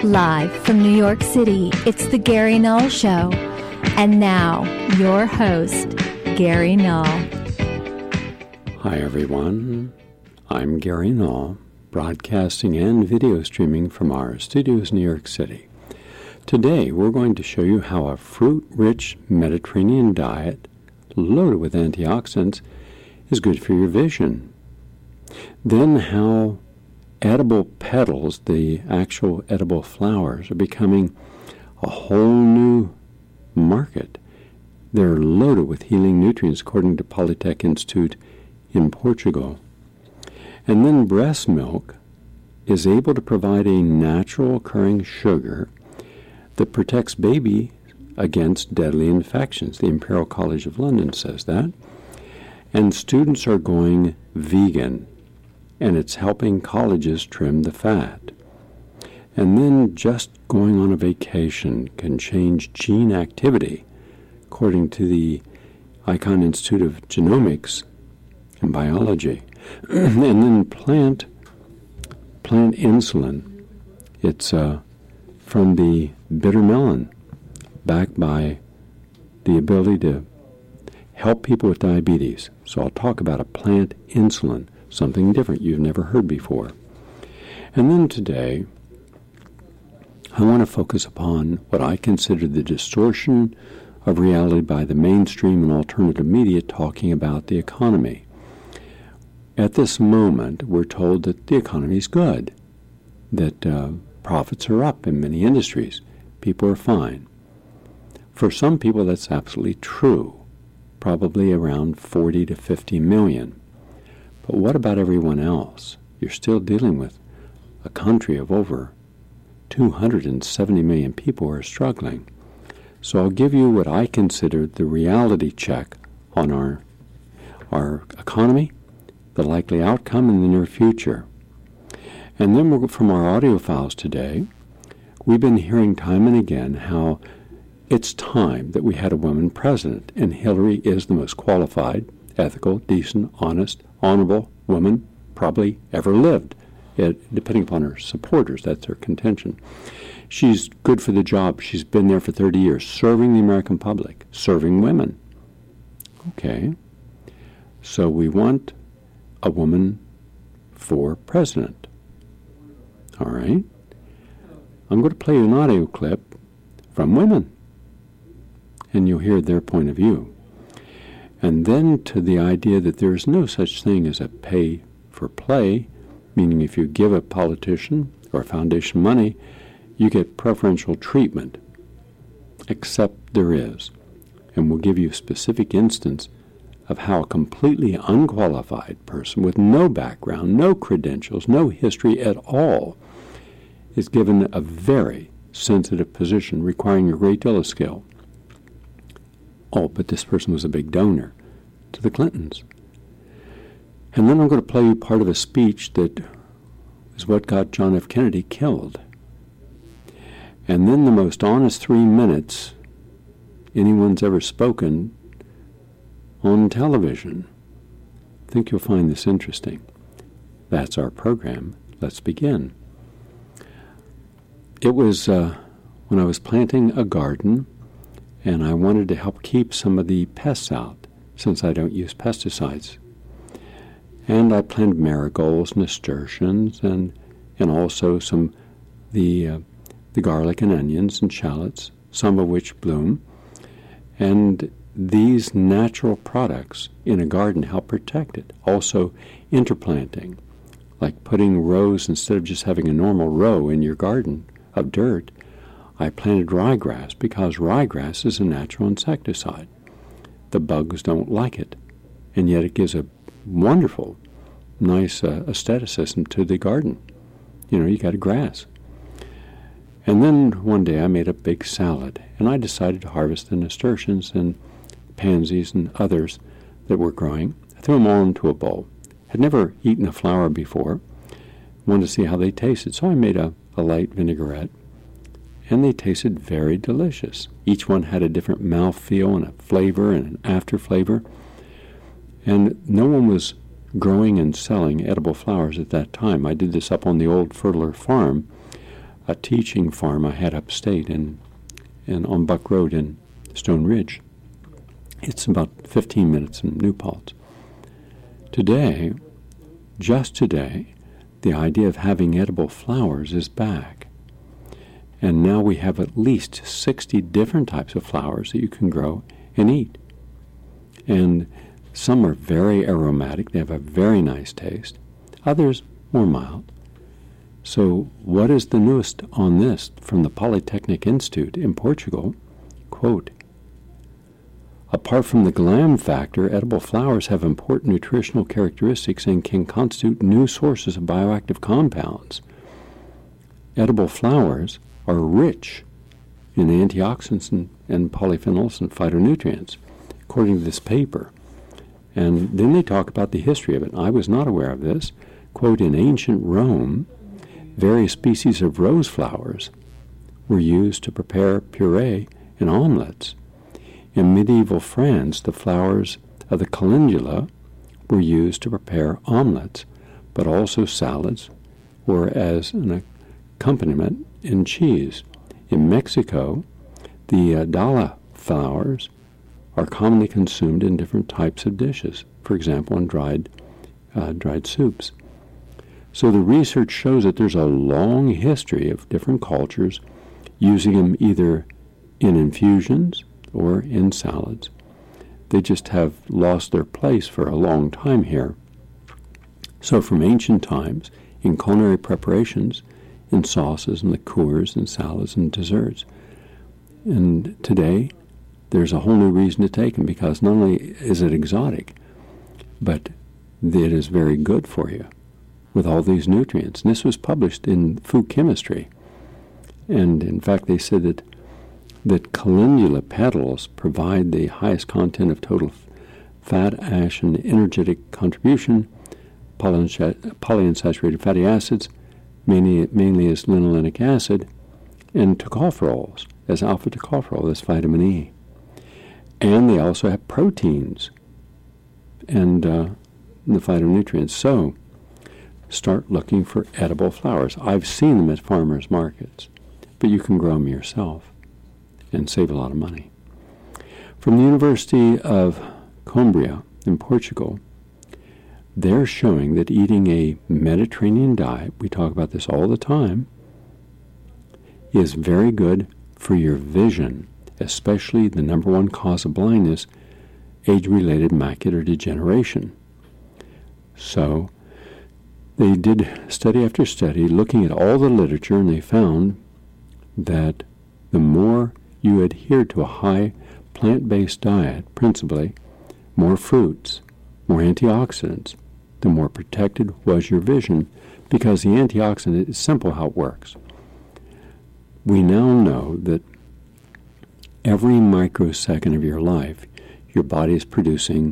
Live from New York City, it's the Gary Null Show. And now, your host, Gary Null. Hi everyone, I'm Gary Null, broadcasting and video streaming from our studios in New York City. Today we're going to show you how a fruit-rich Mediterranean diet, loaded with antioxidants, is good for your vision. Then how edible petals, the actual edible flowers, are becoming a whole new market. They're loaded with healing nutrients, according to Polytech Institute in Portugal. And then breast milk is able to provide a natural occurring sugar that protects baby against deadly infections. The Imperial College of London says that. And students are going vegan, and it's helping colleges trim the fat. And then just going on a vacation can change gene activity, according to the Icahn Institute of Genomics and Biology. And then plant insulin. It's from the bitter melon, backed by the ability to help people with diabetes. So I'll talk about a plant insulin, something different you've never heard before. And then today, I want to focus upon what I consider the distortion of reality by the mainstream and alternative media talking about the economy. At this moment, we're told that the economy is good, that profits are up in many industries, people are fine. For some people, that's absolutely true, probably around 40 to 50 million. But what about everyone else? You're still dealing with a country of over 270 million people who are struggling. So I'll give you what I consider the reality check on our economy, the likely outcome in the near future. And then from our audio files today, we've been hearing time and again how it's time that we had a woman president, and Hillary is the most qualified, ethical, decent, honest, honorable woman probably ever lived. Depending upon her supporters, that's her contention. She's good for the job. She's been there for 30 years, serving the American public, serving women. Okay. So we want a woman for president. All right. I'm going to play an audio clip from women, and you'll hear their point of view. And then to the idea that there is no such thing as a pay for play, meaning if you give a politician or a foundation money, you get preferential treatment, except there is. And we'll give you a specific instance of how a completely unqualified person with no background, no credentials, no history at all is given a very sensitive position requiring a great deal of skill. Oh, but this person was a big donor to the Clintons. And then I'm going to play you part of a speech that is what got John F. Kennedy killed. And then the most honest 3 minutes anyone's ever spoken on television. I think you'll find this interesting. That's our program. Let's begin. It was when I was planting a garden, and I wanted to help keep some of the pests out, since I don't use pesticides. And I planted marigolds, nasturtiums, and also some the garlic and onions and shallots, some of which bloom. And these natural products in a garden help protect it. Also, interplanting, like putting rows instead of just having a normal row in your garden of dirt. I planted ryegrass because ryegrass is a natural insecticide. The bugs don't like it, and yet it gives a wonderful, nice aestheticism to the garden. You got a grass. And then one day I made a big salad, and I decided to harvest the nasturtiums and pansies and others that were growing. I threw them all into a bowl. Had never eaten a flower before. Wanted to see how they tasted, so I made a light vinaigrette. And they tasted very delicious. Each one had a different mouthfeel and a flavor and an after flavor. And no one was growing and selling edible flowers at that time. I did this up on the old Fertler farm a teaching farm I had upstate and on Buck Road in Stone Ridge. It's about 15 minutes from New Paltz. Today, just today, the idea of having edible flowers is back. And now we have at least 60 different types of flowers that you can grow and eat. And some are very aromatic. They have a very nice taste. Others more mild. So what is the newest on this from the Polytechnic Institute in Portugal? Quote, apart from the glam factor, edible flowers have important nutritional characteristics and can constitute new sources of bioactive compounds. Edible flowers are rich in antioxidants and polyphenols and phytonutrients, according to this paper. And then they talk about the history of it. I was not aware of this. Quote, in ancient Rome, various species of rose flowers were used to prepare puree and omelets. In medieval France, the flowers of the calendula were used to prepare omelets, but also salads or as an accompaniment in cheese. In Mexico, the dala flowers are commonly consumed in different types of dishes, for example, in dried soups. So the research shows that there's a long history of different cultures using them either in infusions or in salads. They just have lost their place for a long time here. So from ancient times, in culinary preparations, in sauces and liqueurs and salads and desserts. And today, there's a whole new reason to take them, because not only is it exotic, but it is very good for you with all these nutrients. And this was published in Food Chemistry. And in fact, they said that calendula petals provide the highest content of total fat, ash, and energetic contribution, polyunsaturated fatty acids, mainly as linolenic acid, and tocopherols, as alpha-tocopherol, that's vitamin E. And they also have proteins and the phytonutrients. So start looking for edible flowers. I've seen them at farmers markets, but you can grow them yourself and save a lot of money. From the University of Coimbra in Portugal, they're showing that eating a Mediterranean diet, we talk about this all the time, is very good for your vision, especially the number one cause of blindness, age-related macular degeneration. So they did study after study looking at all the literature, and they found that the more you adhere to a high plant-based diet, principally more fruits, more antioxidants, the more protected was your vision, because the antioxidant is simple how it works. We now know that every microsecond of your life, your body is producing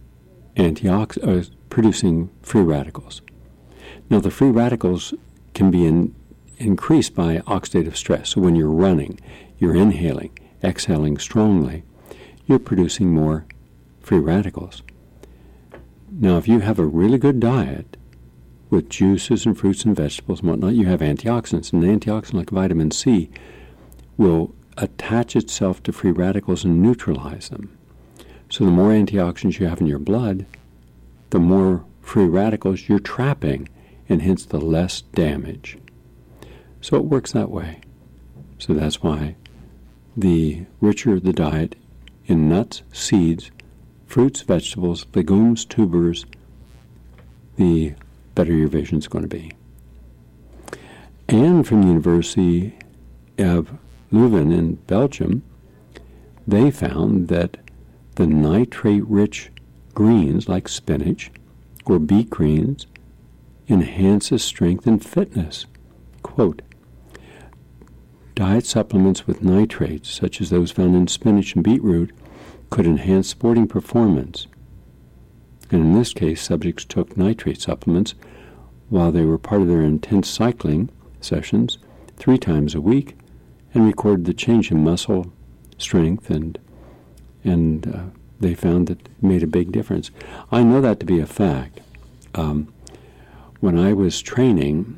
producing free radicals. Now, the free radicals can be increased by oxidative stress. So when you're running, you're inhaling, exhaling strongly, you're producing more free radicals. Now, if you have a really good diet with juices and fruits and vegetables and whatnot, you have antioxidants. And an antioxidant like vitamin C will attach itself to free radicals and neutralize them. So the more antioxidants you have in your blood, the more free radicals you're trapping, and hence the less damage. So it works that way. So that's why the richer the diet in nuts, seeds, fruits, vegetables, legumes, tubers, the better your vision is going to be. And from the University of Leuven in Belgium, they found that the nitrate-rich greens like spinach or beet greens enhances strength and fitness. Quote, diet supplements with nitrates, such as those found in spinach and beetroot, could enhance sporting performance. And in this case, subjects took nitrate supplements while they were part of their intense cycling sessions 3 times a week, and recorded the change in muscle strength, and they found that it made a big difference. I know that to be a fact. When I was training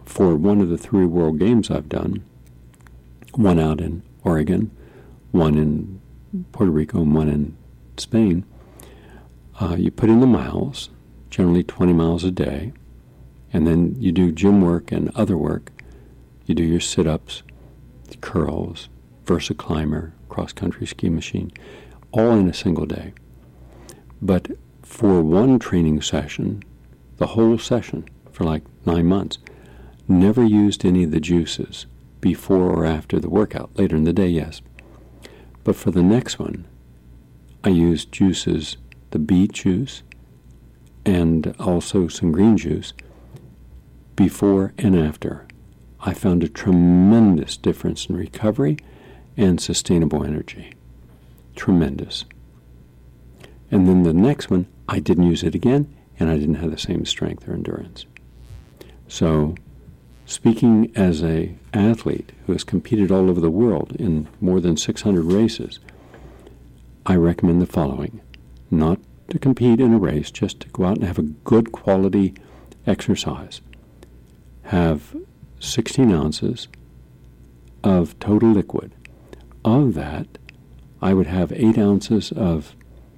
for one of the 3 World Games I've done, one out in Oregon, one in Puerto Rico, and one in Spain, you put in the miles, generally 20 miles a day, and then you do gym work and other work. You do your sit-ups, curls, VersaClimber, cross-country ski machine, all in a single day. But for one training session, the whole session for like 9 months, never used any of the juices before or after the workout. Later in the day, yes. But for the next one, I used juices, the beet juice and also some green juice, before and after. I found a tremendous difference in recovery and sustainable energy. Tremendous. And then the next one, I didn't use it again, and I didn't have the same strength or endurance. So, speaking as an athlete who has competed all over the world in more than 600 races, I recommend the following. Not to compete in a race, just to go out and have a good quality exercise. Have 16 ounces of total liquid. Of that, I would have 8 ounces of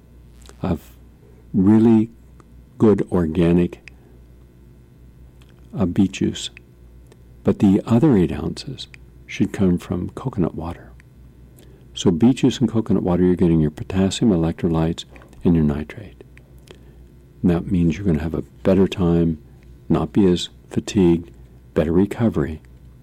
really good organic beet juice. But the other 8 ounces should come from coconut water. So beet juice and coconut water, you're getting your potassium, electrolytes, and your nitrate. And that means you're going to have a better time, not be as fatigued, better recovery.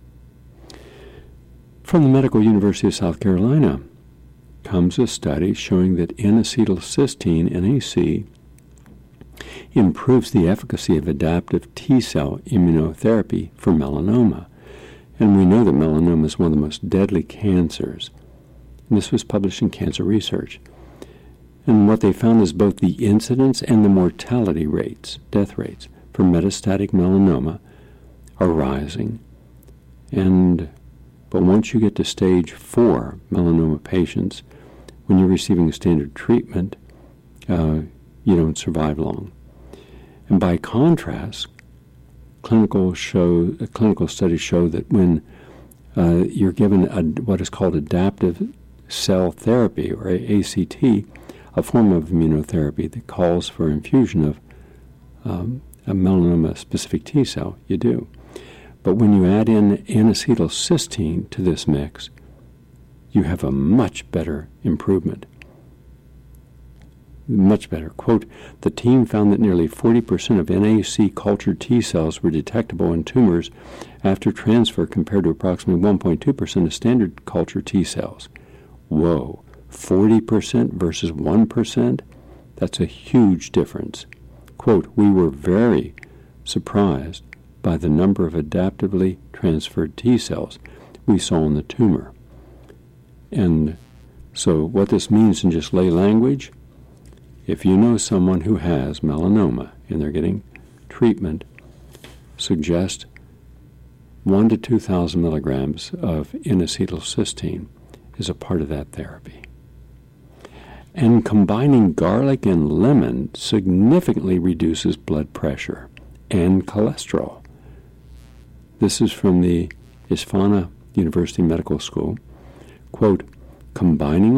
From the Medical University of South Carolina comes a study showing that N-acetylcysteine, NAC, improves the efficacy of adaptive T-cell immunotherapy for melanoma. And we know that melanoma is one of the most deadly cancers. And this was published in Cancer Research. And what they found is both the incidence and the mortality rates, death rates, for metastatic melanoma are rising. But once you get to stage 4 melanoma patients, when you're receiving standard treatment, you don't survive long. And by contrast, clinical studies show that when you're given what is called adaptive cell therapy, or ACT, a form of immunotherapy that calls for infusion of a melanoma-specific T cell, you do. But when you add in N-acetylcysteine to this mix, you have a much better improvement. Much better. Quote, the team found that nearly 40% of NAC cultured T cells were detectable in tumors after transfer compared to approximately 1.2% of standard culture T cells. Whoa, 40% versus 1%? That's a huge difference. Quote, we were very surprised by the number of adaptively transferred T cells we saw in the tumor. And so what this means in just lay language, if you know someone who has melanoma and they're getting treatment, suggest 1,000 to 2,000 milligrams of N-acetylcysteine is a part of that therapy. And combining garlic and lemon significantly reduces blood pressure and cholesterol. This is from the Isfahan University Medical School. Quote, combining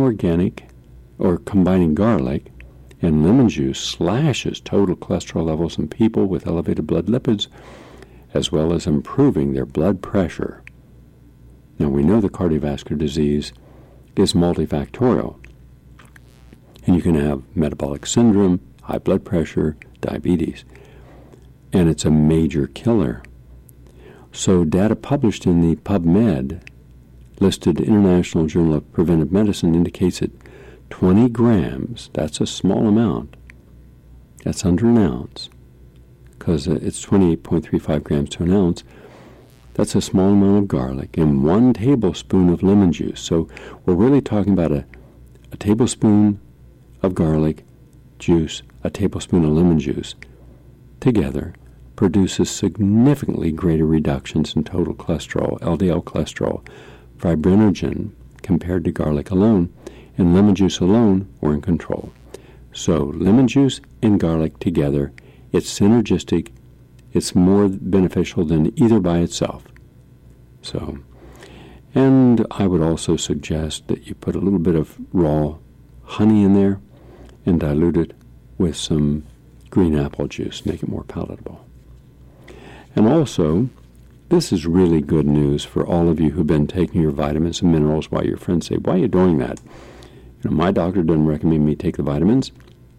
garlic and lemon juice slashes total cholesterol levels in people with elevated blood lipids, as well as improving their blood pressure. Now, we know that cardiovascular disease is multifactorial, and you can have metabolic syndrome, high blood pressure, diabetes, and it's a major killer. So data published in the PubMed, listed International Journal of Preventive Medicine, indicates that 20 grams, that's a small amount, that's under an ounce, because it's 28.35 grams to an ounce. That's a small amount of garlic and 1 tablespoon of lemon juice. So we're really talking about a tablespoon of garlic juice, a tablespoon of lemon juice, together produces significantly greater reductions in total cholesterol, LDL cholesterol, fibrinogen, compared to garlic alone, and lemon juice alone were in control. So lemon juice and garlic together, it's synergistic, it's more beneficial than either by itself. So, and I would also suggest that you put a little bit of raw honey in there and dilute it with some green apple juice, make it more palatable. And also, this is really good news for all of you who've been taking your vitamins and minerals while your friends say, why are you doing that? My doctor doesn't recommend me take the vitamins.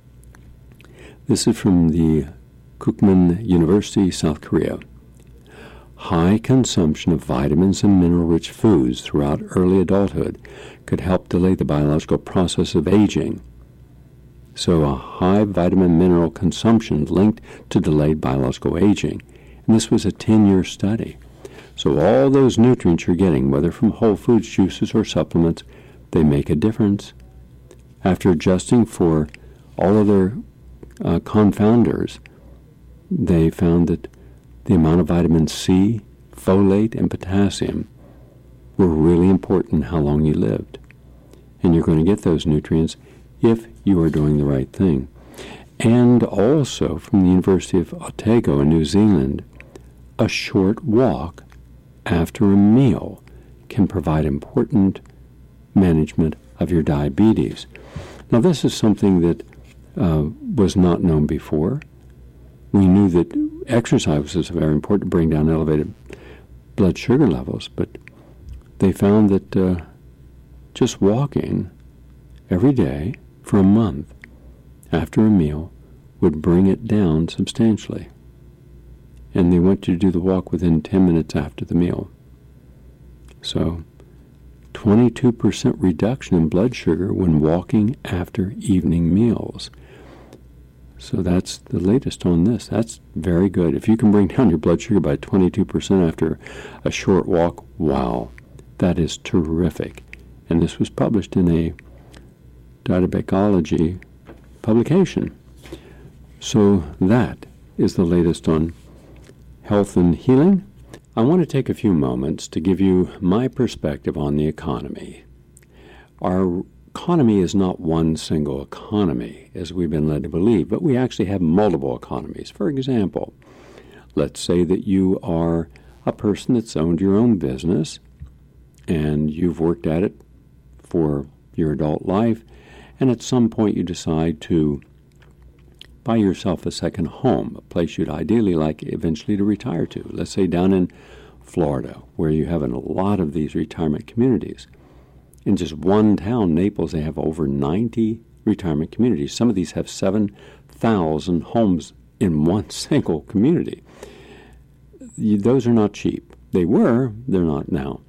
This is from the Kookmin University, South Korea. High consumption of vitamins and mineral-rich foods throughout early adulthood could help delay the biological process of aging. So a high vitamin mineral consumption linked to delayed biological aging. And this was a 10-year study. So all those nutrients you're getting, whether from whole foods, juices, or supplements, they make a difference. After adjusting for all of their confounders, they found that the amount of vitamin C, folate, and potassium were really important in how long you lived. And you're going to get those nutrients if you are doing the right thing. And also from the University of Otago in New Zealand, a short walk after a meal can provide important management of your diabetes. Now, this is something that was not known before. We knew that exercise was very important to bring down elevated blood sugar levels, but they found that just walking every day for a month after a meal would bring it down substantially. And they want you to do the walk within 10 minutes after the meal. So, 22% reduction in blood sugar when walking after evening meals. So that's the latest on this. That's very good. If you can bring down your blood sugar by 22% after a short walk, wow, that is terrific. And this was published in a Diabetology publication. So that is the latest on health and healing. I want to take a few moments to give you my perspective on the economy. Our economy is not one single economy, as we've been led to believe, but we actually have multiple economies. For example, let's say that you are a person that's owned your own business, and you've worked at it for your adult life, and at some point you decide to buy yourself a second home, a place you'd ideally like eventually to retire to. Let's say down in Florida, where you have a lot of these retirement communities. In just one town, Naples, they have over 90 retirement communities. Some of these have 7,000 homes in one single community. Those are not cheap. They were, they're not now.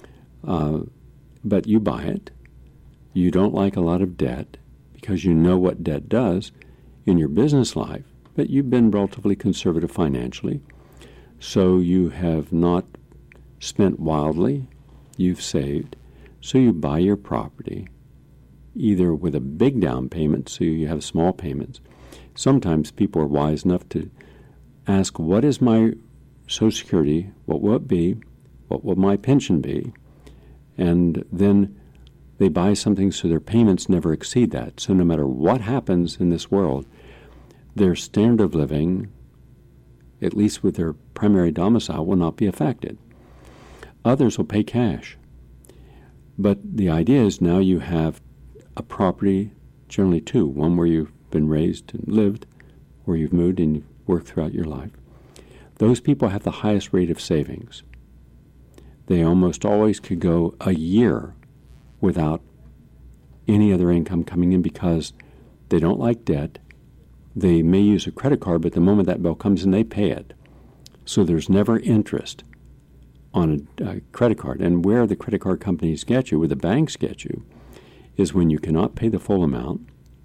But you buy it. You don't like a lot of debt because you know what debt does in your business life, but you've been relatively conservative financially. So you have not spent wildly. You've saved. So you buy your property, either with a big down payment, so you have small payments. Sometimes people are wise enough to ask, what is my Social Security? What will it be? What will my pension be? And then they buy something so their payments never exceed that. So no matter what happens in this world, their standard of living, at least with their primary domicile, will not be affected. Others will pay cash. But the idea is now you have a property, generally two, one where you've been raised and lived, where you've moved and you've worked throughout your life. Those people have the highest rate of savings. They almost always could go a year without any other income coming in because they don't like debt. They may use a credit card, but the moment that bill comes in, they pay it. So there's never interest on a credit card. And where the credit card companies get you, where the banks get you, is when you cannot pay the full amount,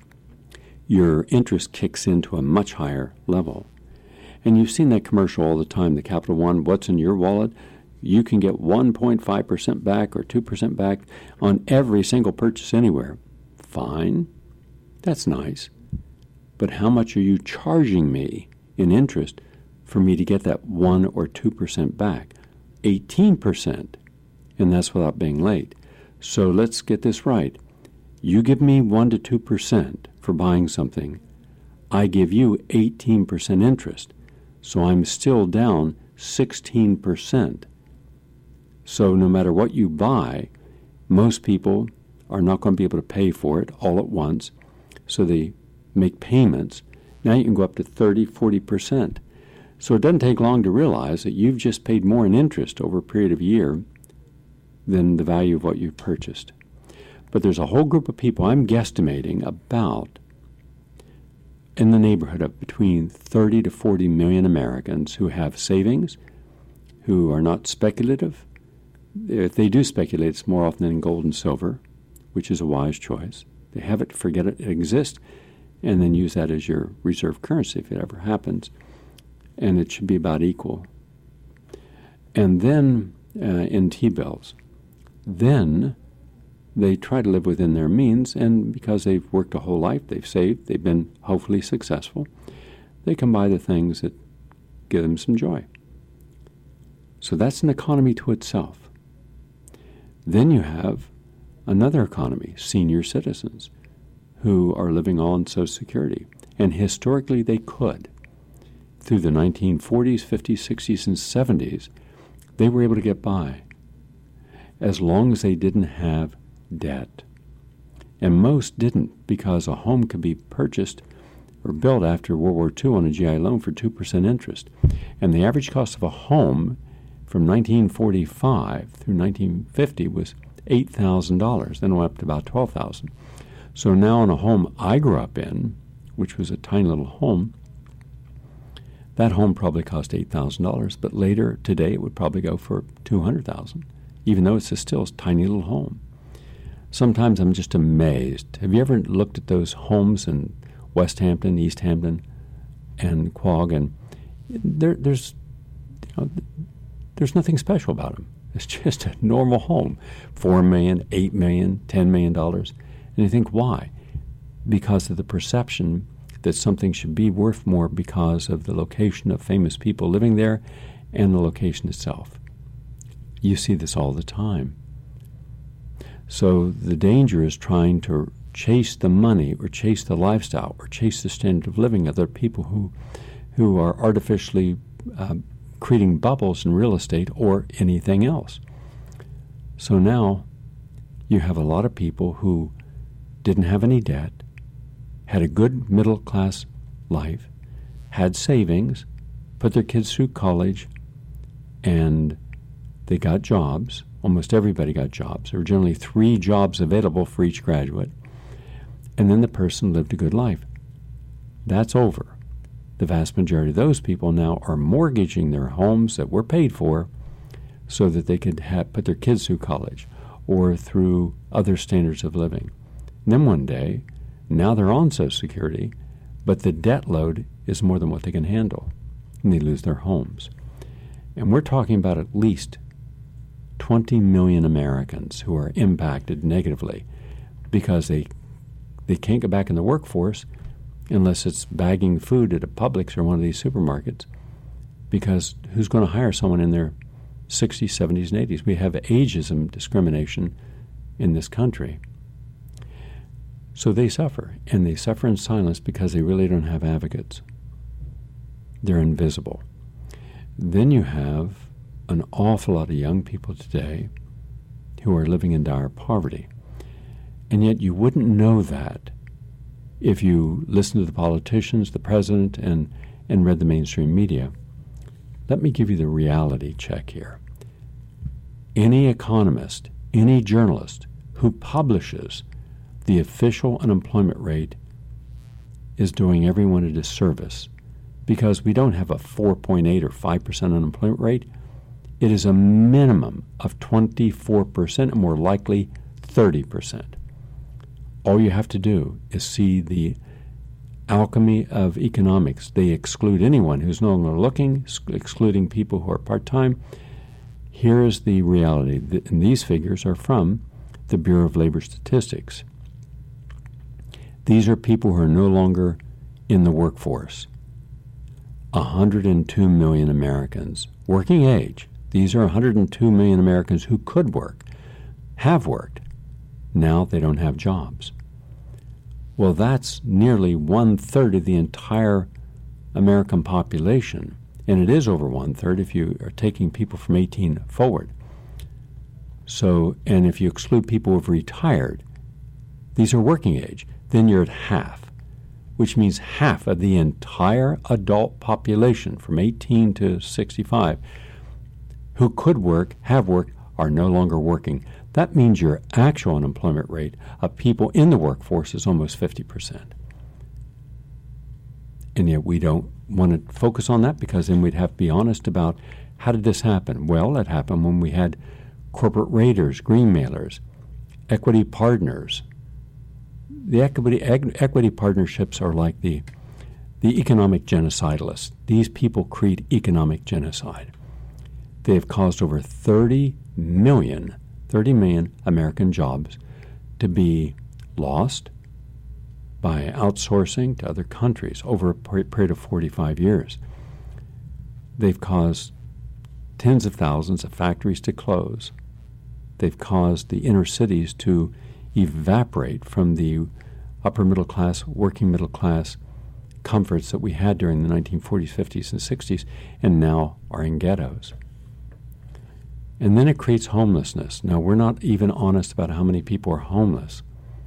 your interest kicks into a much higher level. And you've seen that commercial all the time, the Capital One, what's in your wallet? You can get 1.5% back or 2% back on every single purchase anywhere. Fine. That's nice. But how much are you charging me in interest for me to get that 1 or 2% back? 18%. And that's without being late. So let's get this right. You give me 1 to 2% for buying something. I give you 18% interest. So I'm still down 16%. So no matter what you buy, most people are not going to be able to pay for it all at once. So they make payments. Now you can go up to 30, 40%. So it doesn't take long to realize that you've just paid more in interest over a period of a year than the value of what you've purchased. But there's a whole group of people, I'm guesstimating about in the neighborhood of between 30 to 40 million Americans who have savings, who are not speculative. If they do speculate, it's more often in gold and silver, which is a wise choice. They have it, forget it exists, and then use that as your reserve currency if it ever happens. And it should be about equal. And then in T-bills, then they try to live within their means, and because they've worked a whole life, they've saved, they've been hopefully successful, they can buy the things that give them some joy. So that's an economy to itself. Then you have another economy, senior citizens, who are living on Social Security. And historically they could. Through the 1940s, 50s, 60s, and 70s, they were able to get by as long as they didn't have debt. And most didn't, because a home could be purchased or built after World War II on a GI loan for 2% interest. And the average cost of a home from 1945 through 1950 was $8,000, then it went up to about $12,000. So now in a home I grew up in, which was a tiny little home, that home probably cost $8,000, but later today it would probably go for $200,000, even though it's still a tiny little home. Sometimes I'm just amazed. Have you ever looked at those homes in West Hampton, East Hampton, and Quogue? And there's nothing special about them. It's just a normal home, $4 million, $8 million, $10 million. And you think, why? Because of the perception that something should be worth more because of the location of famous people living there and the location itself. You see this all the time. So the danger is trying to chase the money or chase the lifestyle or chase the standard of living of other people who are artificially creating bubbles in real estate or anything else. So now you have a lot of people who didn't have any debt, had a good middle-class life, had savings, put their kids through college, and they got jobs. Almost everybody got jobs. There were generally 3 jobs available for each graduate. And then the person lived a good life. That's over. The vast majority of those people now are mortgaging their homes that were paid for so that they could put their kids through college or through other standards of living. And then one day, now they're on Social Security, but the debt load is more than what they can handle, and they lose their homes. And we're talking about at least 20 million Americans who are impacted negatively because they can't get back in the workforce unless it's bagging food at a Publix or one of these supermarkets, because who's going to hire someone in their 60s, 70s, and 80s? We have ageism discrimination in this country. So they suffer, and they suffer in silence because they really don't have advocates. They're invisible. Then you have an awful lot of young people today who are living in dire poverty. And yet you wouldn't know that if you listen to the politicians, the president, and read the mainstream media. Let me give you the reality check here. Any economist, any journalist who publishes the official unemployment rate is doing everyone a disservice, because we don't have a 4.8 or 5% unemployment rate. It is a minimum of 24% and more likely 30%. All you have to do is see the alchemy of economics. They exclude anyone who's no longer looking, excluding people who are part-time. Here is the reality, and these figures are from the Bureau of Labor Statistics. These are people who are no longer in the workforce. 102 million Americans, working age. These are 102 million Americans who could work, have worked. Now they don't have jobs. Well, that's nearly 1/3 of the entire American population. And it is over one-third if you are taking people from 18 forward. So, and if you exclude people who have retired, these are working age, then you're at half, which means half of the entire adult population from 18 to 65 who could work, have worked, are no longer working. That means your actual unemployment rate of people in the workforce is almost 50%. And yet we don't want to focus on that, because then we'd have to be honest about how did this happen. Well, it happened when we had corporate raiders, green mailers, equity partners. The equity partnerships are like the economic genocidalists. These people create economic genocide. They have caused over 30 million American jobs to be lost by outsourcing to other countries over a period of 45 years. They've caused tens of thousands of factories to close. They've caused the inner cities to evaporate from the upper middle class, working middle class comforts that we had during the 1940s, 50s, and 60s, and now are in ghettos. And then it creates homelessness. Now, we're not even honest about how many people are homeless.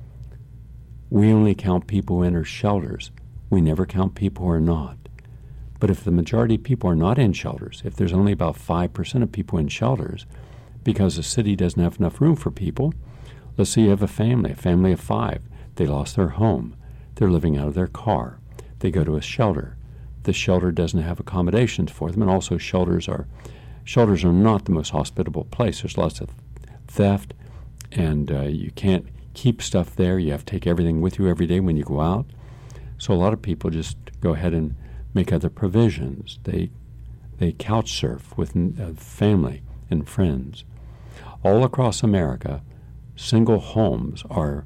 We only count people who enter shelters. We never count people who are not. But if the majority of people are not in shelters, if there's only about 5% of people in shelters, because the city doesn't have enough room for people, let's say you have a family of 5. They lost their home. They're living out of their car. They go to a shelter. The shelter doesn't have accommodations for them, and also shelters are not the most hospitable place. There's lots of theft, and you can't keep stuff there. You have to take everything with you every day when you go out. So a lot of people just go ahead and make other provisions. They couch surf with family and friends. All across America, single homes are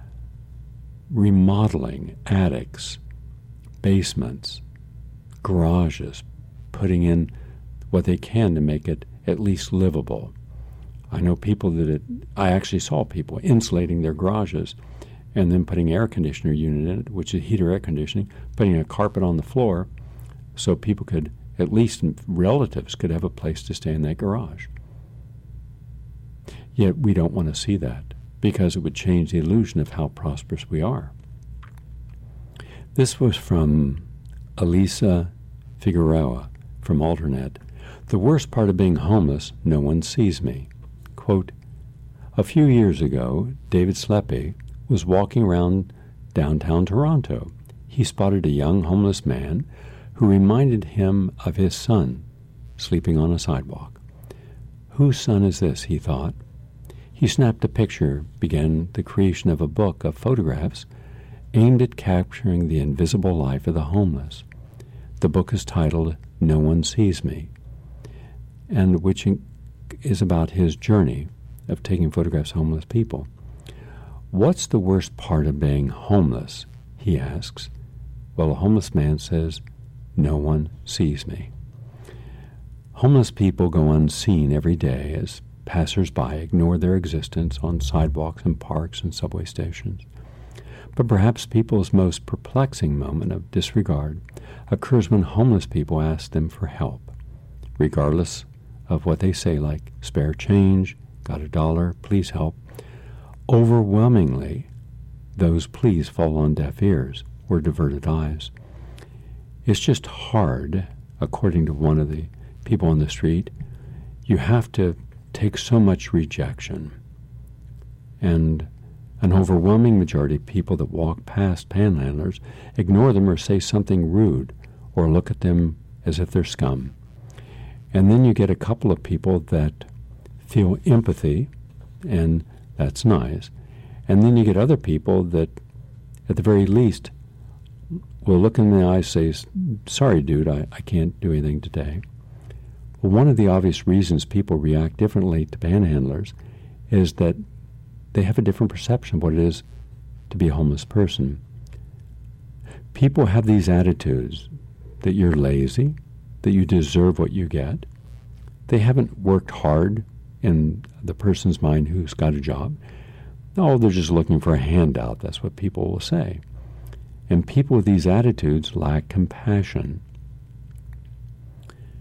remodeling attics, basements, garages, putting in what they can to make it at least livable. I know people I actually saw people insulating their garages and then putting an air conditioner unit in it, which is heater air conditioning, putting a carpet on the floor so people could, at least relatives, could have a place to stay in that garage. Yet we don't want to see that, because it would change the illusion of how prosperous we are. This was from Elisa Figueroa from Alternet. The worst part of being homeless, no one sees me. Quote, a few years ago, David Sleppy was walking around downtown Toronto. He spotted a young homeless man who reminded him of his son sleeping on a sidewalk. Whose son is this, he thought. He snapped a picture, began the creation of a book of photographs aimed at capturing the invisible life of the homeless. The book is titled No One Sees Me, and which is about his journey of taking photographs of homeless people. What's the worst part of being homeless, he asks. Well, a homeless man says, no one sees me. Homeless people go unseen every day as passers-by ignore their existence on sidewalks and parks and subway stations. But perhaps people's most perplexing moment of disregard occurs when homeless people ask them for help, regardless of what they say, like spare change, got $1, please help. Overwhelmingly, those pleas fall on deaf ears or diverted eyes. It's just hard, according to one of the people on the street. You have to take so much rejection. And an overwhelming majority of people that walk past panhandlers ignore them or say something rude or look at them as if they're scum. And then you get a couple of people that feel empathy, and that's nice. And then you get other people that, at the very least, will look in the eyes and say, sorry, dude, I can't do anything today. Well, one of the obvious reasons people react differently to panhandlers is that they have a different perception of what it is to be a homeless person. People have these attitudes that you're lazy, that you deserve what you get. They haven't worked hard in the person's mind who's got a job. No, they're just looking for a handout. That's what people will say. And people with these attitudes lack compassion.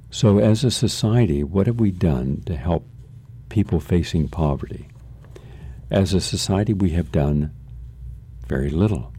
So as a society, what have we done to help people facing poverty? As a society, we have done very little.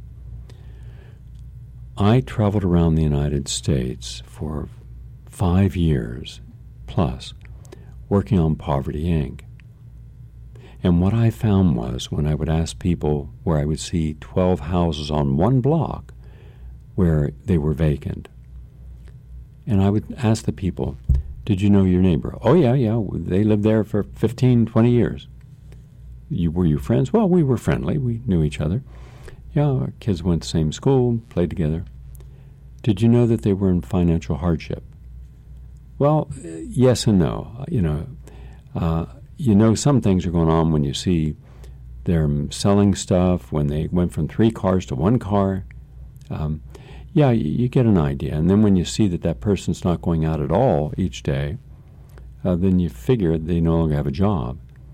I traveled around the United States for 5 years plus working on Poverty Inc. And what I found was when I would ask people where I would see 12 houses on one block where they were vacant, and I would ask the people, did you know your neighbor? Oh, yeah, they lived there for 15, 20 years. Were you friends? Well, we were friendly. We knew each other. Yeah, our kids went to the same school, played together. Did you know that they were in financial hardship? Well, yes and no. You know some things are going on when you see they're selling stuff, when they went from 3 cars to 1 car. You get an idea. And then when you see that that person's not going out at all each day, then you figure they no longer have a job.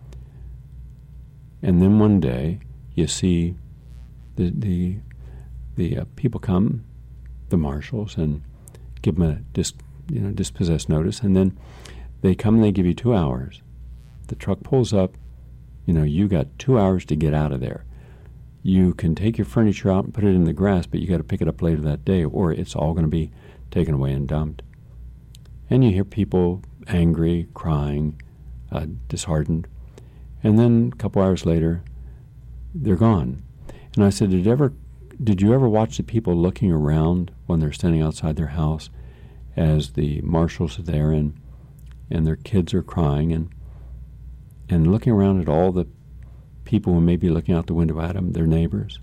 And then one day you see the people come, the marshals, and give them a dispossessed notice, and then they come and they give you 2 hours. The truck pulls up, you got 2 hours to get out of there. You can take your furniture out and put it in the grass, but you got to pick it up later that day, or it's all going to be taken away and dumped. And you hear people angry, crying, disheartened, and then a couple hours later, they're gone. And I said, did you ever watch the people looking around when they're standing outside their house as the marshals are there and their kids are crying and looking around at all the people who may be looking out the window at them, their neighbors?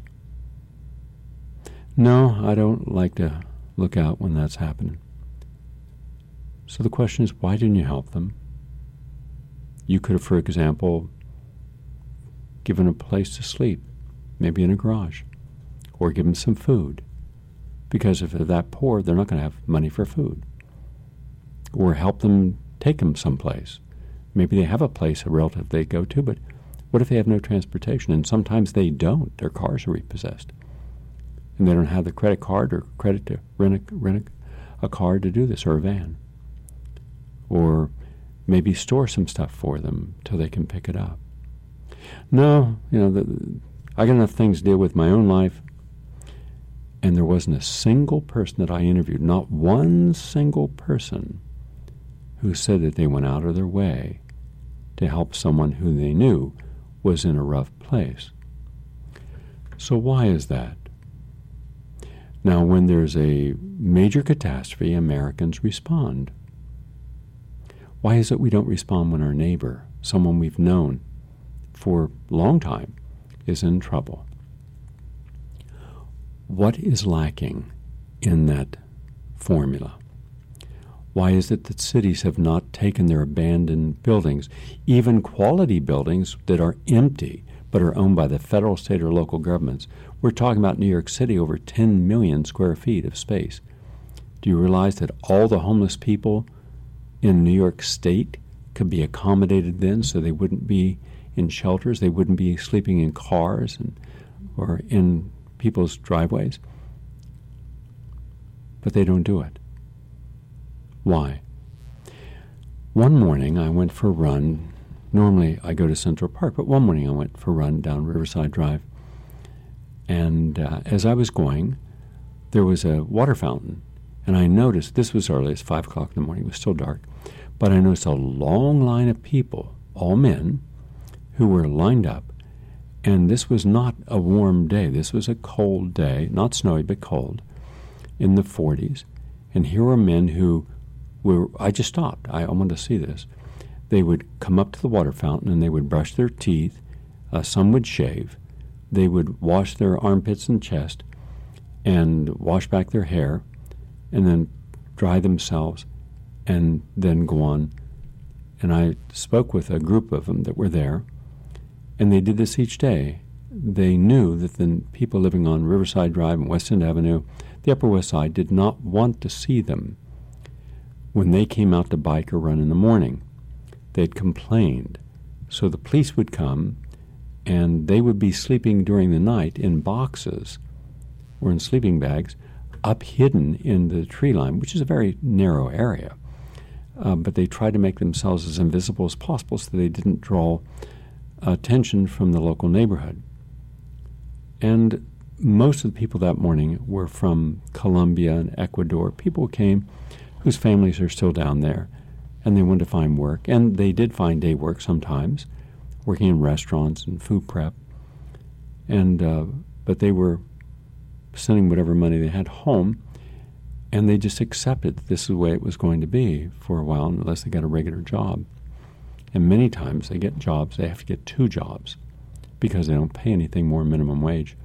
No, I don't like to look out when that's happening. So the question is, why didn't you help them? You could have, for example, given a place to sleep, maybe in a garage, or give them some food. Because if they're that poor, they're not going to have money for food. Or help them, take them someplace. Maybe they have a place, a relative they go to, but what if they have no transportation? And sometimes they don't. Their cars are repossessed. And they don't have the credit card or credit to rent a car to do this, or a van. Or maybe store some stuff for them till they can pick it up. No, I got enough things to deal with my own life. And there wasn't a single person that I interviewed, not one single person, who said that they went out of their way to help someone who they knew was in a rough place. So why is that? Now, when there's a major catastrophe, Americans respond. Why is it we don't respond when our neighbor, someone we've known for a long time, is in trouble? What is lacking in that formula? Why is it that cities have not taken their abandoned buildings, even quality buildings that are empty but are owned by the federal, state, or local governments? We're talking about New York City, over 10 million square feet of space. Do you realize that all the homeless people in New York State could be accommodated then, so they wouldn't be in shelters, they wouldn't be sleeping in cars or in people's driveways? But they don't do it. Why? One morning I went for a run. Normally I go to Central Park, but one morning I went for a run down Riverside Drive. And as I was going, there was a water fountain. And I noticed, this was early, it's 5 o'clock in the morning, it was still dark, but I noticed a long line of people, all men, who were lined up. And this was not a warm day. This was a cold day, not snowy, but cold, in the 40s. And here were men who I just stopped. I wanted to see this. They would come up to the water fountain and they would brush their teeth. Some would shave. They would wash their armpits and chest and wash back their hair and then dry themselves and then go on. And I spoke with a group of them that were there, and they did this each day. They knew that the people living on Riverside Drive and West End Avenue, the Upper West Side, did not want to see them when they came out to bike or run in the morning. They'd complained. So the police would come, and they would be sleeping during the night in boxes or in sleeping bags up hidden in the tree line, which is a very narrow area. but they tried to make themselves as invisible as possible so they didn't draw attention from the local neighborhood. And most of the people that morning were from Colombia and Ecuador. People came whose families are still down there, and they wanted to find work. And they did find day work sometimes, working in restaurants and food prep. And but they were sending whatever money they had home, and they just accepted that this is the way it was going to be for a while unless they got a regular job. And many times they get jobs, they have to get 2 jobs because they don't pay anything more than minimum wage.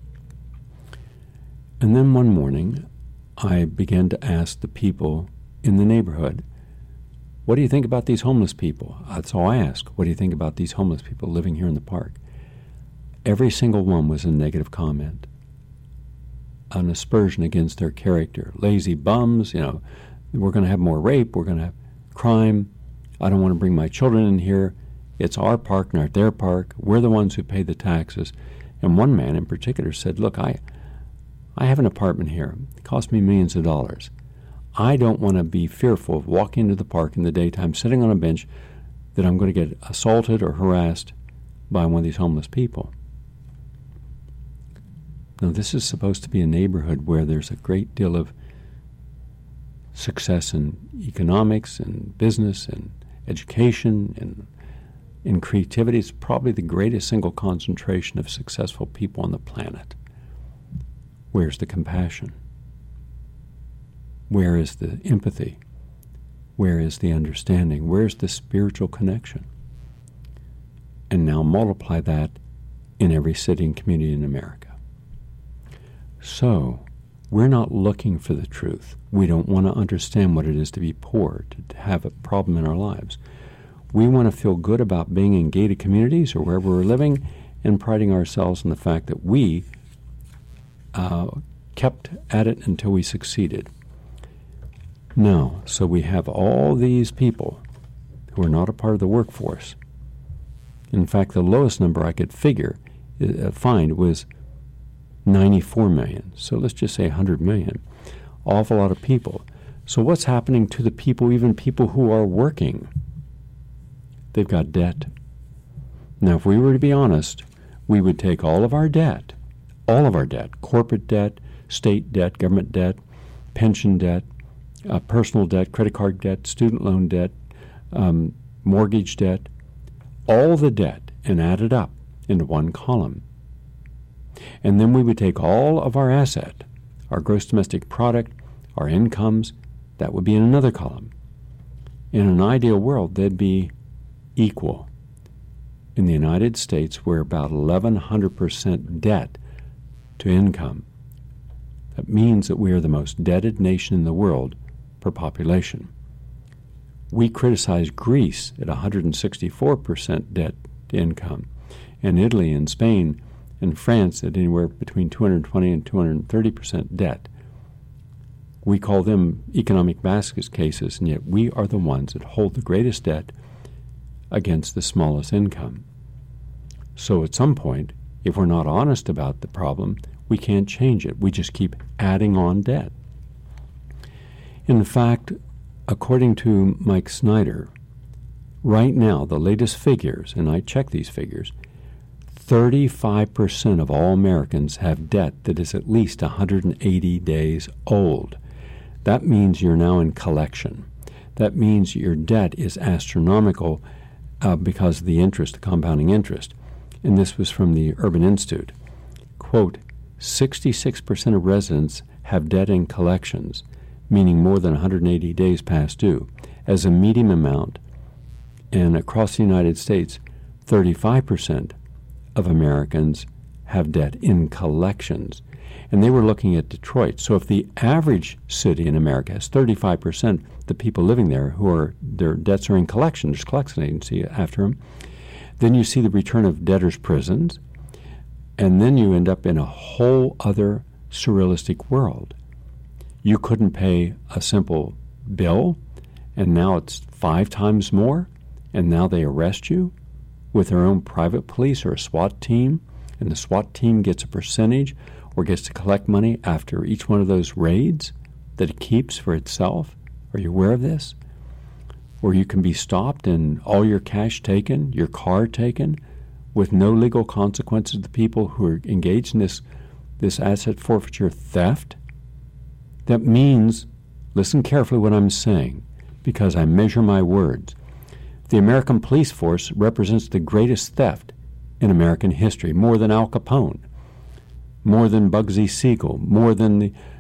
And then one morning, I began to ask the people in the neighborhood, what do you think about these homeless people? That's all I ask. What do you think about these homeless people living here in the park? Every single one was a negative comment, an aspersion against their character. Lazy bums, we're going to have more rape, we're going to have crime. I don't want to bring my children in here. It's our park, not their park. We're the ones who pay the taxes. And one man in particular said, look, I have an apartment here. It cost me millions of dollars. I don't want to be fearful of walking into the park in the daytime, sitting on a bench, that I'm going to get assaulted or harassed by one of these homeless people. Now, this is supposed to be a neighborhood where there's a great deal of success in economics and business and education and in creativity. It's probably the greatest single concentration of successful people on the planet. Where's the compassion? Where is the empathy? Where is the understanding? Where's the spiritual connection? And now multiply that in every city and community in America. So, we're not looking for the truth. We don't want to understand what it is to be poor, to have a problem in our lives. We want to feel good about being in gated communities or wherever we're living and priding ourselves in the fact that we kept at it until we succeeded. No, so we have all these people who are not a part of the workforce. In fact, the lowest number I could find was 94 million. So let's just say 100 million. Awful lot of people. So what's happening to the people, even people who are working? They've got debt. Now, if we were to be honest, we would take all of our debt, corporate debt, state debt, government debt, pension debt, personal debt, credit card debt, student loan debt, mortgage debt, all the debt, and add it up into one column. And then we would take all of our asset, our gross domestic product, our incomes, that would be in another column. In an ideal world, they'd be equal. In the United States, we're about 1,100% debt to income. That means that we are the most indebted nation in the world per population. We criticize Greece at 164% debt to income, and Italy and Spain and France at anywhere between 220 and 230% debt. We call them economic basket cases, and yet we are the ones that hold the greatest debt against the smallest income. So at some point, if we're not honest about the problem, we can't change it. We just keep adding on debt. In fact, according to Mike Snyder, right now, the latest figures, and I check these figures, 35% of all Americans have debt that is at least 180 days old. That means you're now in collection. That means your debt is astronomical because of the interest, the compounding interest. And this was from the Urban Institute. Quote, 66% of residents have debt in collections, meaning more than 180 days past due, as a median amount. And across the United States, 35% of Americans have debt in collections. And they were looking at Detroit. So if the average city in America has 35% the people living there who are their debts are in collection, there's a collection agency after them, then you see the return of debtors' prisons, and then you end up in a whole other surrealistic world. You couldn't pay a simple bill, and now it's 5 times more, and now they arrest you with their own private police or a SWAT team, and the SWAT team gets a percentage or gets to collect money after each one of those raids that it keeps for itself. Are you aware of this? where you can be stopped and all your cash taken, your car taken, with no legal consequences to the people who are engaged in this asset forfeiture theft? That means, listen carefully what I'm saying, because I measure my words. The American police force represents the greatest theft in American history, more than Al Capone, more than Bugsy Siegel, more than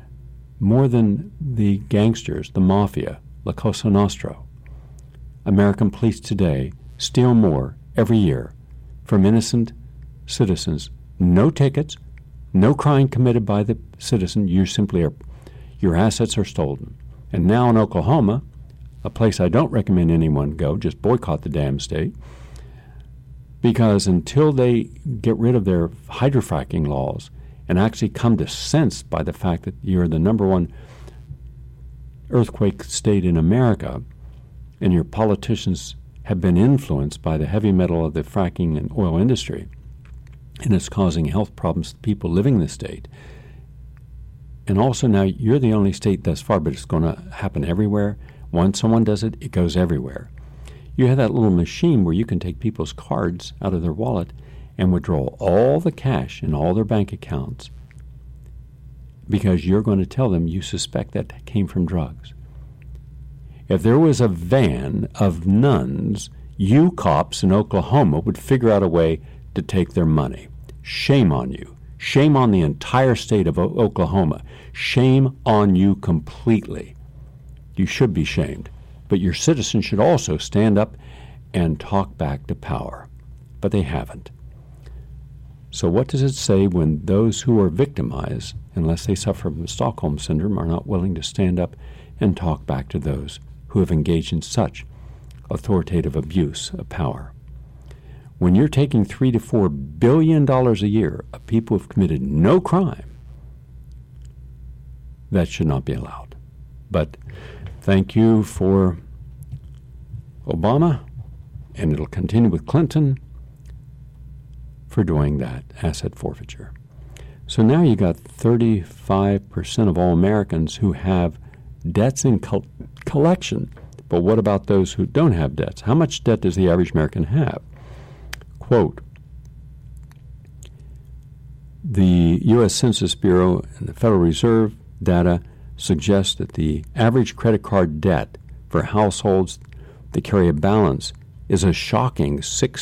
the gangsters, the mafia, La Cosa Nostra. American police today steal more every year from innocent citizens. No tickets, no crime committed by the citizen. Your assets are stolen. And now in Oklahoma, a place I don't recommend anyone go, just boycott the damn state, because until they get rid of their hydrofracking laws and actually come to sense by the fact that you're the number one earthquake state in America, and your politicians have been influenced by the heavy metal of the fracking and oil industry, and it's causing health problems to people living in the state. And also now you're the only state thus far, but it's going to happen everywhere. Once someone does it, it goes everywhere. You have that little machine where you can take people's cards out of their wallet and withdraw all the cash in all their bank accounts because you're going to tell them you suspect that came from drugs. If there was a van of nuns, you cops in Oklahoma would figure out a way to take their money. Shame on you. Shame on the entire state of Oklahoma. Shame on you completely. You should be shamed. But your citizens should also stand up and talk back to power. But they haven't. So what does it say when those who are victimized, unless they suffer from Stockholm Syndrome, are not willing to stand up and talk back to those who have engaged in such authoritative abuse of power? When you're taking $3 to $4 billion a year of people who have committed no crime, that should not be allowed. But thank you for Obama, and it'll continue with Clinton, for doing that asset forfeiture. So now you got 35% of all Americans who have debts in collection. But what about those who don't have debts? How much debt does the average American have? Quote, the U.S. Census Bureau and the Federal Reserve data suggests that the average credit card debt for households that carry a balance is a shocking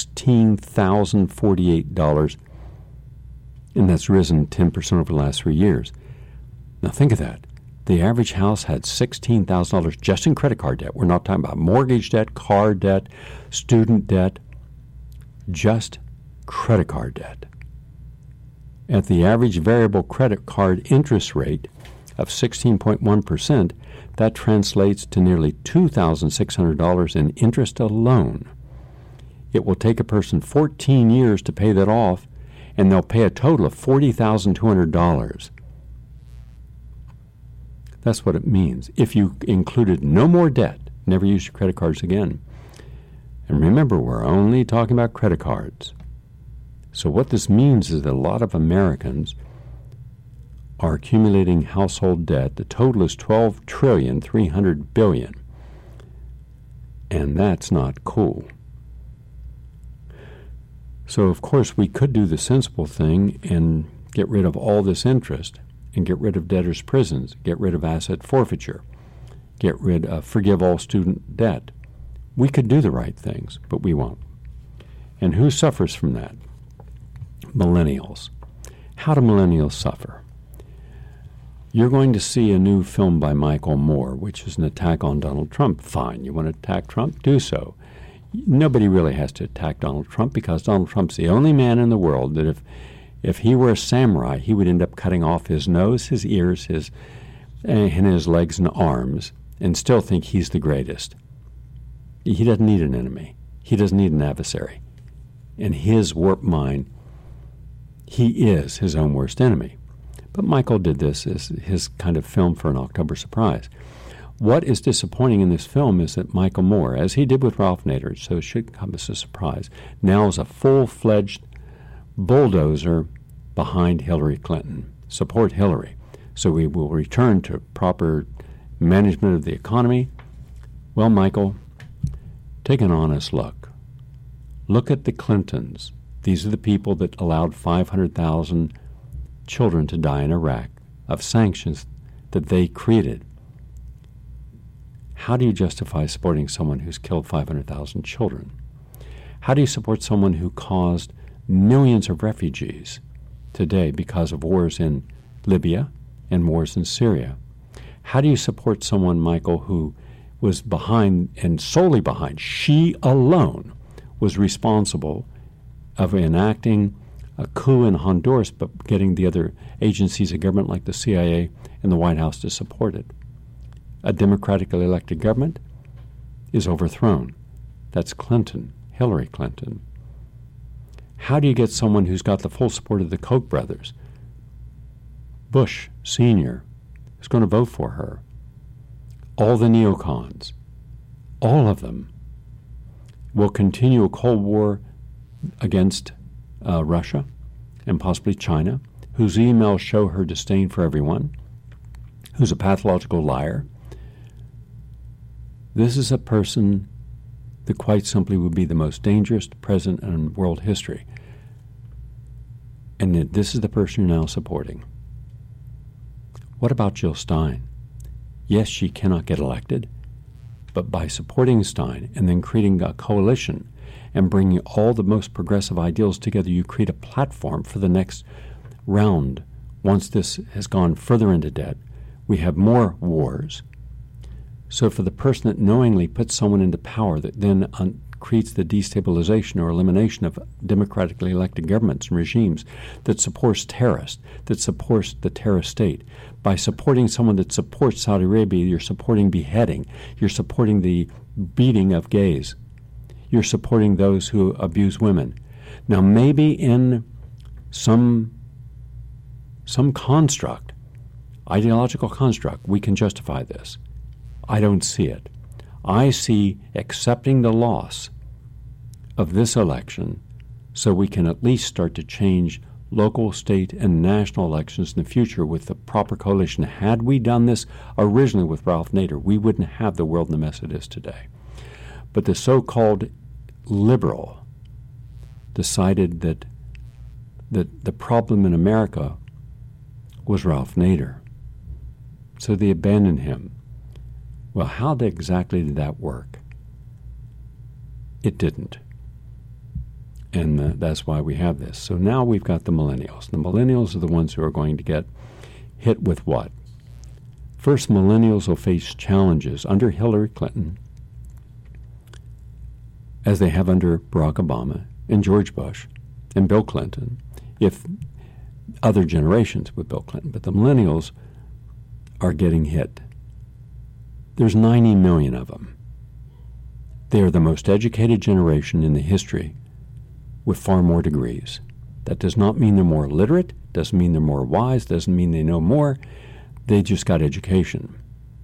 $16,048, and that's risen 10% over the last 3 years. Now think of that. The average house had $16,000 just in credit card debt. We're not talking about mortgage debt, car debt, student debt, just credit card debt. At the average variable credit card interest rate of 16.1%, that translates to nearly $2,600 in interest alone. It will take a person 14 years to pay that off, and they'll pay a total of $40,200. That's what it means. If you included no more debt, never use your credit cards again. And remember, we're only talking about credit cards. So what this means is that a lot of Americans are accumulating household debt. The total is $12.3 trillion. And that's not cool. So, of course, we could do the sensible thing and get rid of all this interest and get rid of debtors' prisons, get rid of asset forfeiture, get rid of forgive all student debt. We could do the right things, but we won't. And who suffers from that? Millennials. How do millennials suffer? You're going to see a new film by Michael Moore, which is an attack on Donald Trump. Fine, you want to attack Trump? Do so. Nobody really has to attack Donald Trump because Donald Trump's the only man in the world that if he were a samurai, he would end up cutting off his nose, his ears, and his legs and arms and still think he's the greatest. He doesn't need an enemy. He doesn't need an adversary. In his warped mind, he is his own worst enemy. But Michael did this as his kind of film for an October surprise. What is disappointing in this film is that Michael Moore, as he did with Ralph Nader, so it should come as a surprise, now is a full-fledged bulldozer behind Hillary Clinton. Support Hillary. So we will return to proper management of the economy. Well, Michael, Take an honest look. Look at the Clintons. These are the people that allowed 500,000 children to die in Iraq of sanctions that they created. How do you justify supporting someone who's killed 500,000 children? How do you support someone who caused millions of refugees today because of wars in Libya and wars in Syria? How do you support someone, Michael, who was behind, and solely behind, she alone was responsible of enacting a coup in Honduras, but getting the other agencies of government like the CIA and the White House to support it? A democratically elected government is overthrown. That's Clinton, Hillary Clinton. How do you get someone who's got the full support of the Koch brothers, Bush Sr., who's going to vote for her? All the neocons, all of them, will continue a Cold War against Russia and possibly China, whose emails show her disdain for everyone, who's a pathological liar. This is a person that quite simply would be the most dangerous president in world history. And that this is the person you're now supporting. What about Jill Stein? Yes, she cannot get elected, but by supporting Stein and then creating a coalition and bringing all the most progressive ideals together, you create a platform for the next round. Once this has gone further into debt, we have more wars. So for the person that knowingly puts someone into power that then creates the destabilization or elimination of democratically elected governments and regimes that supports terrorists, that supports the terrorist state. By supporting someone that supports Saudi Arabia, you're supporting beheading. You're supporting the beating of gays. You're supporting those who abuse women. Now, maybe in some construct, ideological construct, we can justify this. I don't see it. I see accepting the loss of this election so we can at least start to change local, state, and national elections in the future with the proper coalition. Had we done this originally with Ralph Nader, we wouldn't have the world in the mess it is today. But the so-called liberal decided that the problem in America was Ralph Nader. So they abandoned him. Well, how exactly did that work? It didn't. And that's why we have this. So now we've got the millennials. The millennials are the ones who are going to get hit with what? First, millennials will face challenges under Hillary Clinton, as they have under Barack Obama and George Bush and Bill Clinton, if other generations with Bill Clinton. But the millennials are getting hit. There's 90 million of them. They are the most educated generation in the history with far more degrees. That does not mean they're more literate, doesn't mean they're more wise, doesn't mean they know more. They just got education.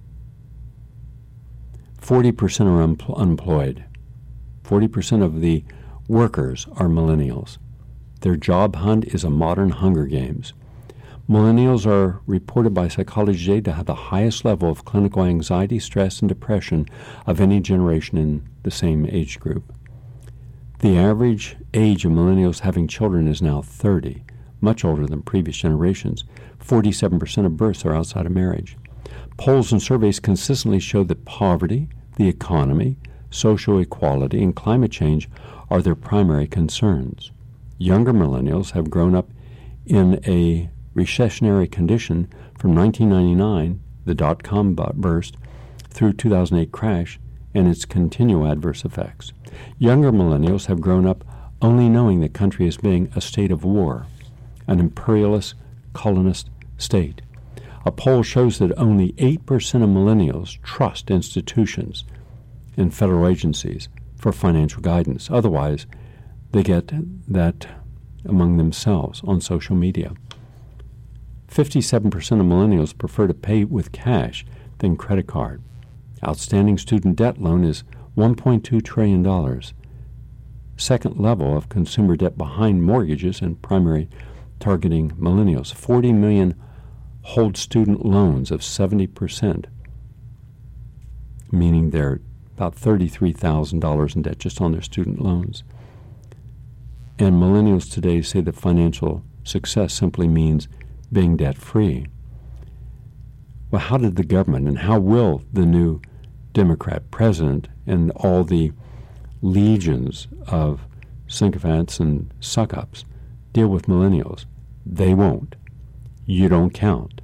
40% are unemployed. 40% of the workers are millennials. Their job hunt is a modern Hunger Games. Millennials are reported by Psychology Today to have the highest level of clinical anxiety, stress, and depression of any generation in the same age group. The average age of millennials having children is now 30, much older than previous generations. 47% of births are outside of marriage. Polls and surveys consistently show that poverty, the economy, social equality, and climate change are their primary concerns. Younger millennials have grown up in a recessionary condition from 1999, the dot-com burst, through 2008 crash, and its continual adverse effects. Younger millennials have grown up only knowing the country as being a state of war, an imperialist, colonist state. A poll shows that only 8% of millennials trust institutions and federal agencies for financial guidance. Otherwise, they get that among themselves on social media. 57% of millennials prefer to pay with cash than credit card. Outstanding student debt loan is $1.2 trillion. Second level of consumer debt behind mortgages and primary targeting millennials. 40 million hold student loans of 70%, meaning they're about $33,000 in debt just on their student loans. And millennials today say that financial success simply means being debt-free. Well, how did the government and how will the new Democrat president and all the legions of sycophants and suck-ups deal with millennials? They won't. You don't count.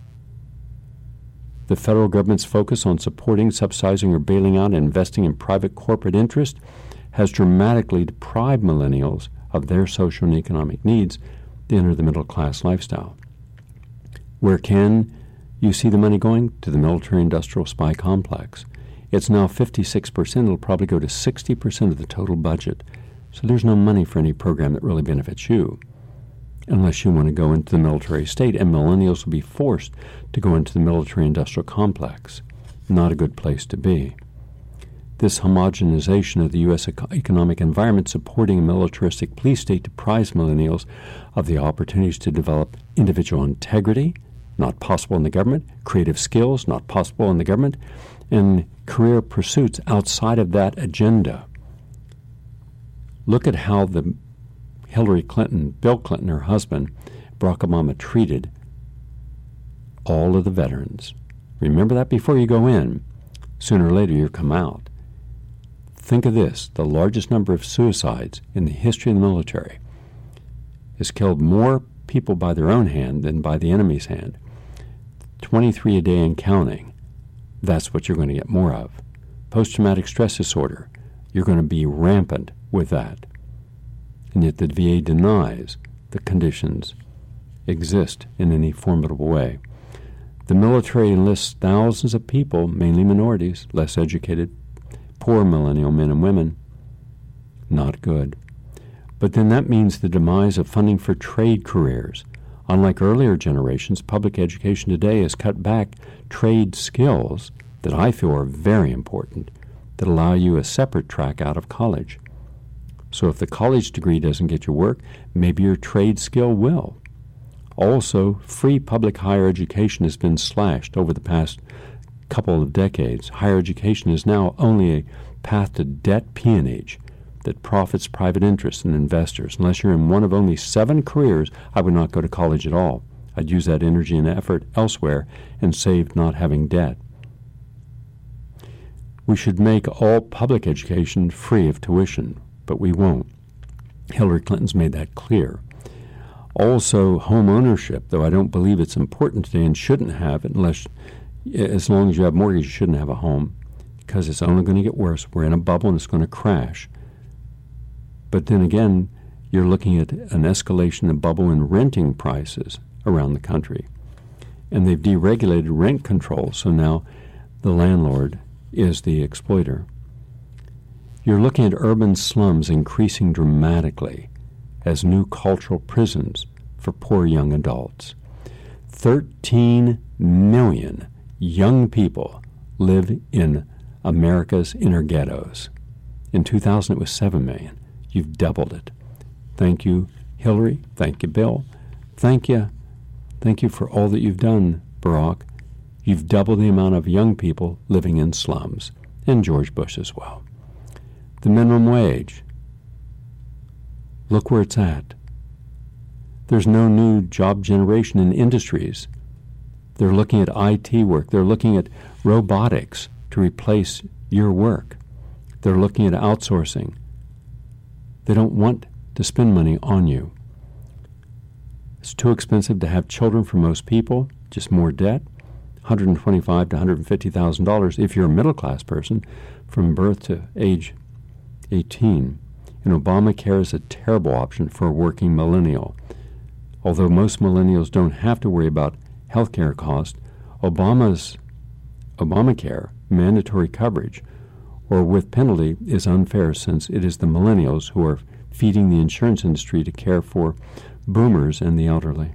The federal government's focus on supporting, subsidizing, or bailing out and investing in private corporate interest has dramatically deprived millennials of their social and economic needs to enter the middle-class lifestyle. Where can you see the money going? To the military-industrial spy complex. It's now 56%. It'll probably go to 60% of the total budget. So there's no money for any program that really benefits you, unless you want to go into the military state, and millennials will be forced to go into the military-industrial complex. Not a good place to be. This homogenization of the U.S. economic environment supporting a militaristic police state deprives millennials of the opportunities to develop individual integrity, not possible in the government, creative skills, not possible in the government, and career pursuits outside of that agenda. Look at how the Hillary Clinton, Bill Clinton, her husband, Barack Obama, treated all of the veterans. Remember that before you go in. Sooner or later, you come out. Think of this. The largest number of suicides in the history of the military has killed more people by their own hand than by the enemy's hand. 23 a day and counting. That's what you're going to get more of. Post-traumatic stress disorder. You're going to be rampant with that. And yet the VA denies the conditions exist in any formidable way. The military enlists thousands of people, mainly minorities, less educated, poor millennial men and women. Not good. But then that means the demise of funding for trade careers. Unlike earlier generations, public education today has cut back trade skills that I feel are very important, that allow you a separate track out of college. So if the college degree doesn't get you work, maybe your trade skill will. Also, free public higher education has been slashed over the past couple of decades. Higher education is now only a path to debt peonage that profits private interests and investors. Unless you're in one of only 7 careers, I would not go to college at all. I'd use that energy and effort elsewhere and save not having debt. We should make all public education free of tuition, but we won't. Hillary Clinton's made that clear. Also, home ownership, though I don't believe it's important today and shouldn't have it as long as you have a mortgage, you shouldn't have a home, because it's only going to get worse. We're in a bubble and it's going to crash. But then again, you're looking at an escalation of bubble in renting prices around the country. And they've deregulated rent control, so now the landlord is the exploiter. You're looking at urban slums increasing dramatically as new cultural prisons for poor young adults. 13 million young people live in America's inner ghettos. In 2000, it was 7 million. You've doubled it. Thank you, Hillary. Thank you, Bill. Thank you. Thank you for all that you've done, Barack. You've doubled the amount of young people living in slums, and George Bush as well. The minimum wage. Look where it's at. There's no new job generation in industries. They're looking at IT work. They're looking at robotics to replace your work. They're looking at outsourcing. They don't want to spend money on you. It's too expensive to have children for most people, just more debt, $125,000 to $150,000 if you're a middle-class person from birth to age 18. And Obamacare is a terrible option for a working millennial. Although most millennials don't have to worry about health care costs, Obamacare, mandatory coverage, or with penalty, is unfair since it is the millennials who are feeding the insurance industry to care for boomers and the elderly.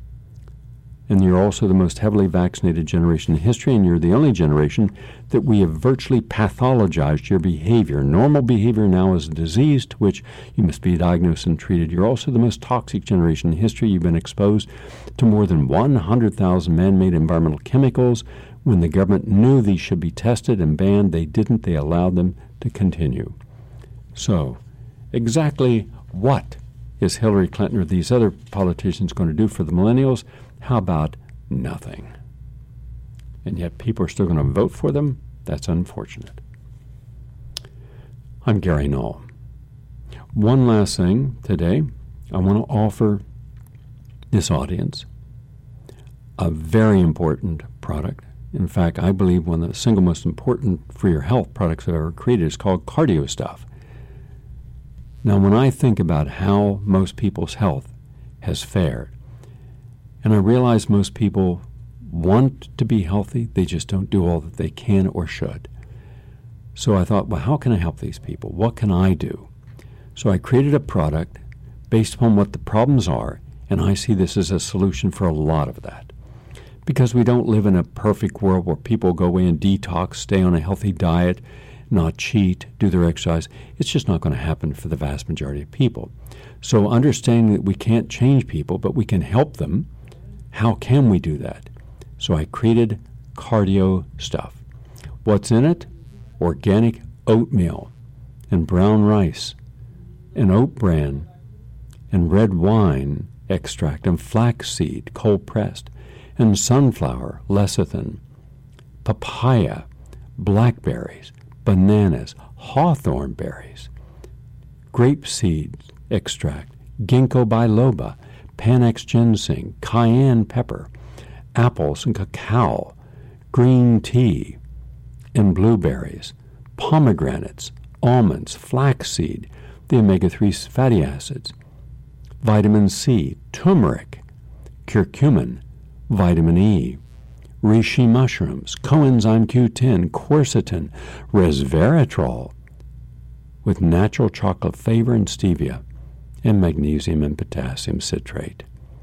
And you're also the most heavily vaccinated generation in history, and you're the only generation that we have virtually pathologized your behavior. Normal behavior now is a disease to which you must be diagnosed and treated. You're also the most toxic generation in history. You've been exposed to more than 100,000 man-made environmental chemicals, When the government knew these should be tested and banned, they didn't. They allowed them to continue. So, exactly what is Hillary Clinton or these other politicians going to do for the millennials? How about nothing? And yet people are still going to vote for them? That's unfortunate. I'm Gary Null. One last thing today, I want to offer this audience a very important product. In fact, I believe one of the single most important for your health products I've ever created is called Cardio Stuff. Now, when I think about how most people's health has fared, and I realize most people want to be healthy, they just don't do all that they can or should. So I thought, well, how can I help these people? What can I do? So I created a product based upon what the problems are, and I see this as a solution for a lot of that. Because we don't live in a perfect world where people go away and detox, stay on a healthy diet, not cheat, do their exercise. It's just not going to happen for the vast majority of people. So understanding that we can't change people, but we can help them, how can we do that? So I created Cardio Stuff. What's in it? Organic oatmeal and brown rice and oat bran and red wine extract and flaxseed, cold pressed, and sunflower lecithin, papaya, blackberries, bananas, hawthorn berries, grapeseed extract, ginkgo biloba, panax ginseng, cayenne pepper, apples and cacao, green tea, and blueberries, pomegranates, almonds, flaxseed, the omega-3 fatty acids, vitamin C, turmeric, curcumin, vitamin E, reishi mushrooms, coenzyme Q10, quercetin, resveratrol, with natural chocolate flavor and stevia, and magnesium and potassium citrate,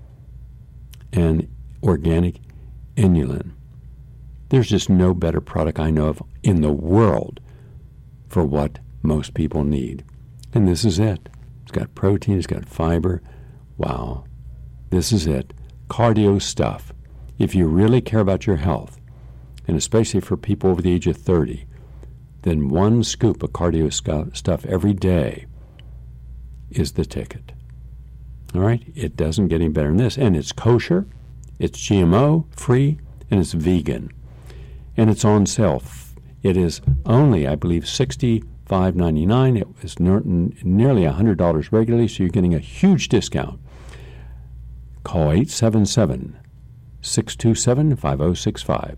and organic inulin. There's just no better product I know of in the world for what most people need. And this is it. It's got protein, it's got fiber. Wow. This is it. Cardio Stuff. If you really care about your health, and especially for people over the age of 30, then one scoop of Cardio Stuff every day is the ticket. All right? It doesn't get any better than this. And it's kosher, it's GMO free, and it's vegan. And it's on sale. It is only, I believe, $65.99. It was nearly $100 regularly, so you're getting a huge discount. Call 877-627-5065.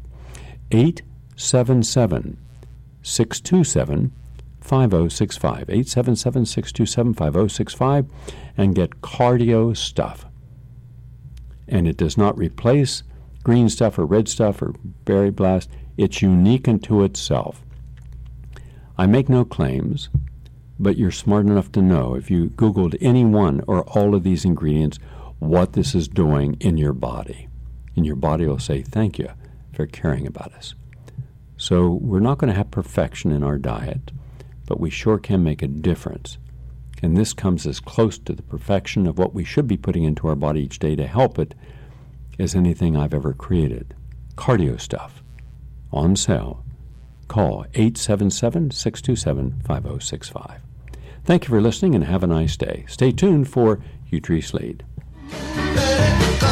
877-627-5065. 877-627-5065 and get Cardio Stuff. And it does not replace green stuff or red stuff or berry blast. It's unique unto itself. I make no claims, but you're smart enough to know if you Googled any one or all of these ingredients, what this is doing in your body. And your body will say, thank you for caring about us. So we're not going to have perfection in our diet, but we sure can make a difference. And this comes as close to the perfection of what we should be putting into our body each day to help it as anything I've ever created. Cardio Stuff. On sale. Call 877-627-5065. Thank you for listening and have a nice day. Stay tuned for Utree Slade.